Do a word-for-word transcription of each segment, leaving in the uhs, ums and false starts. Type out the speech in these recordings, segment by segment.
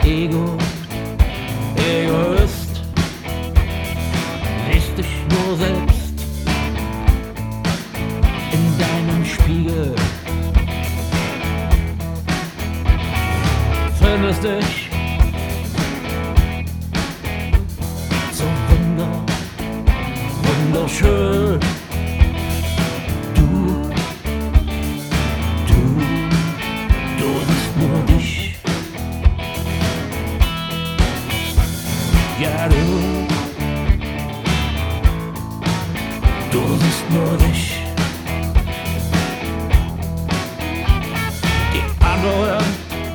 Ego, Egoist, siehst dich nur selbst in deinem Spiegel, findest dich so wunder, wunderschön. Du, du, du siehst nur dich. Ja, du, du siehst nur dich. Die anderen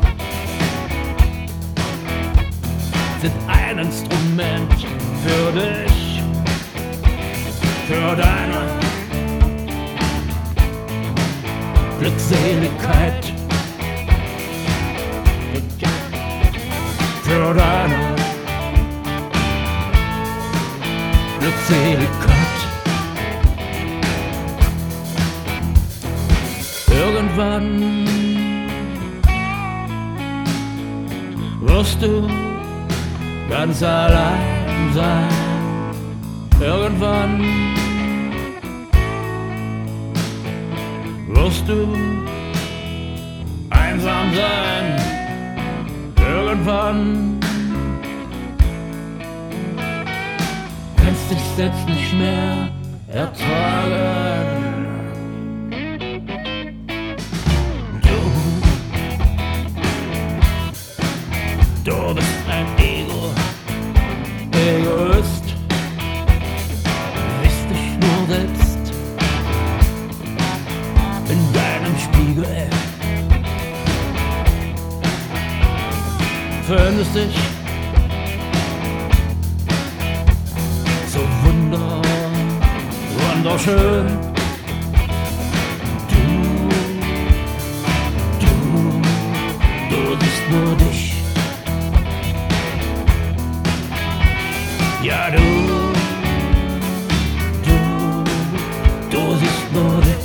sind ein Instrument für dich, für deine Glückseligkeit, für deine Glückseligkeit. Irgendwann wirst du ganz allein sein. Irgendwann wirst du einsam sein. Irgendwann kannst dich selbst nicht mehr ertragen. Du, du bist ein Ego, Egoist, siehst dich nur selbst in deinem Spiegel, findest dich so wunder, wunderschön. Du, du, du siehst nur dich. Ja, du, du, du siehst nur dich.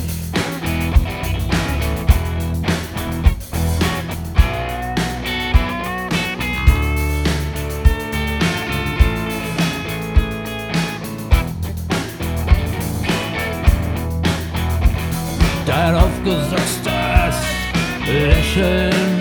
Dein aufgesetztes Lächeln